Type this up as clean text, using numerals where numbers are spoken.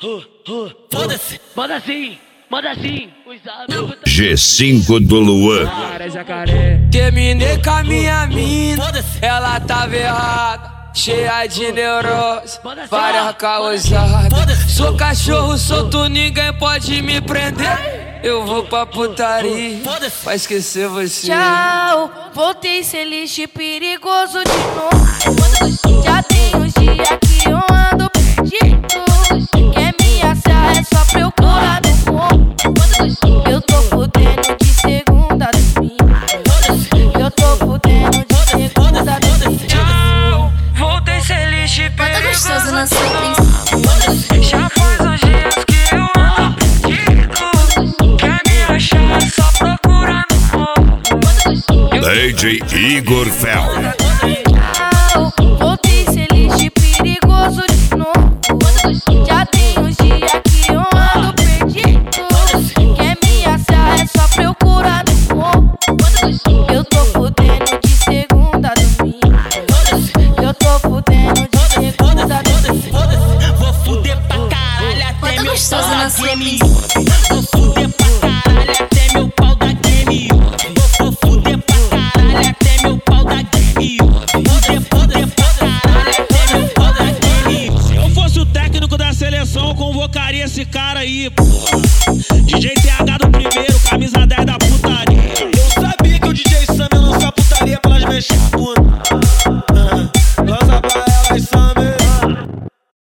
Foda-se, manda assim, G5 do Luan. Terminei com a minha mina, ela tava errada, cheia de neurose, várias causadas. Sou cachorro solto, ninguém pode me prender. Eu vou pra putaria pra esquecer você. Tchau, voltei sem lixo perigoso de novo. Já tem uns dias que eu ando perdido. Quer me achar é só procurar no morro. Eu tô fudendo de segunda a domingo. Eu tô fudendo de segunda a domingo. Tchau, voltei sem lixo perigoso gostoso na sua de já faz uns dias que eu ando perdido. Quer me achar é só procurar no morro. DJ Igor Fel. Tchau, voltei sem lixo perigoso de novo. Já tem uns dias que eu ando perdido. Quer me achar é só procurar no morro. Eu tô fudendo de segunda a domingo. Eu tô fudendo de segunda a domingo. Vou fuder pra caralho até meu gostoso pau na da sua game. Vou fuder pra caralho até meu pau da game. Vou fuder pra caralho até meu pau da game. Fuder pra caralho até meu pau da game. Se eu fosse o técnico da seleção, eu convocaria esse cara aí, porra. DJ TH do primeiro, camisa 10 da